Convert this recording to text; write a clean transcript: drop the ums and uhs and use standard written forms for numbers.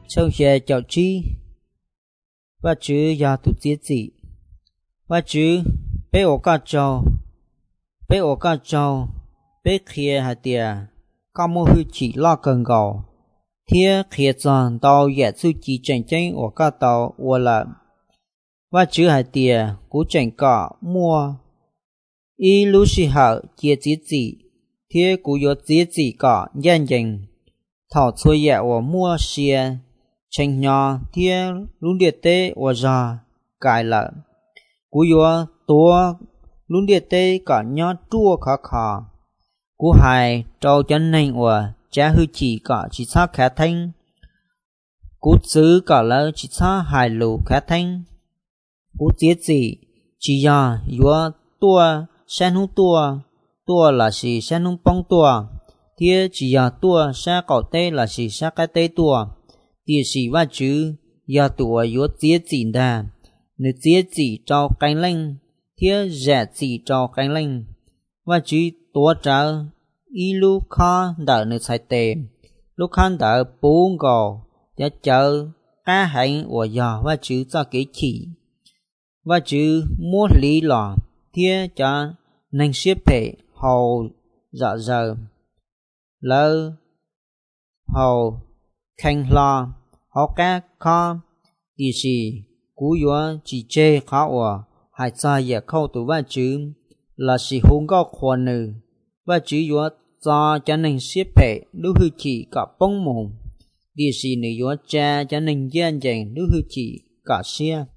sau xe chào chi và chứ ya tụ tiết gì và chứ bé ổ cá trâu bé kia hạt tiề có mua hư chỉ lo cần gạo thế kia chọn tàu dễ su chỉ tranh tranh ổ cá tàu ổ là và chứ hạt tiề cú tranh cọ mua y lu sĩ hậu chia tiết gì thế cú yếu tiết gì cọ nhân dân thảo xuôi dễ ổ mua xe tranh nhỏ thế luôn địa tế ổ ra cài lợn cú yếu tua luôn địa tế cả nhỏ chua khá cú hai trâu chân nành ổ cha hư chỉ cả chỉ xác khá thanh cú xứ cả lỡ chỉ xác hai lù khá thanh cú tiết gì chỉ ya yếu tua sen hú tua là gì sen hú bông tua thế chỉ ya tua sa cỏ tê là gì sa cái tê tua địa sĩ và chữ ya tua yếu tiết gì đà nếu tiết gì cho cánh linh thế rẻ gì cho cánh linh và chữ tua trở y lu kha đỡ nếu sai tệ lúc khăn đỡ bốn gò để chờ cá hành của ya và chữ cho cái chỉ và chữ mua lý lọ thế cho nên xếp hệ hầu dạ giờ lỡ hầu khanh lo họ cá kho thì gì cú yếu chỉ chê khó ở hai cha giờ khâu tụ và chữ là sự hung có khoan nữ và chữ yếu cho nên xếp hệ đối hư chỉ cả bông mồm thì gì nữ yếu cha cho nên gian dành đối hư chỉ cả xe